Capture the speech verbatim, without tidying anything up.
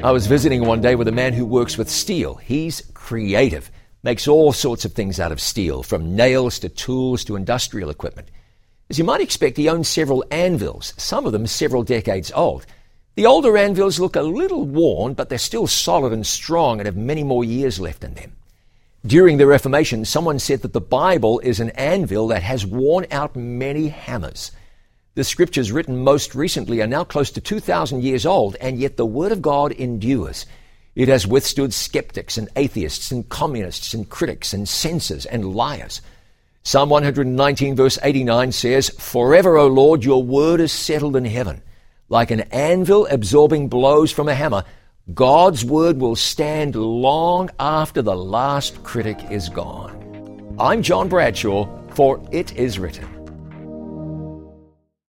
I was visiting one day with a man who works with steel. He's creative, makes all sorts of things out of steel, from nails to tools to industrial equipment. As you might expect, he owns several anvils, some of them several decades old. The older anvils look a little worn, but they're still solid and strong and have many more years left in them. During the Reformation, someone said that the Bible is an anvil that has worn out many hammers. The scriptures written most recently are now close to two thousand years old, and yet the Word of God endures. It has withstood skeptics and atheists and communists and critics and censors and liars. Psalm one nineteen verse eighty-nine says, "Forever, O Lord, your word is settled in heaven. Like an anvil absorbing blows from a hammer, God's word will stand long after the last critic is gone." I'm John Bradshaw for It Is Written.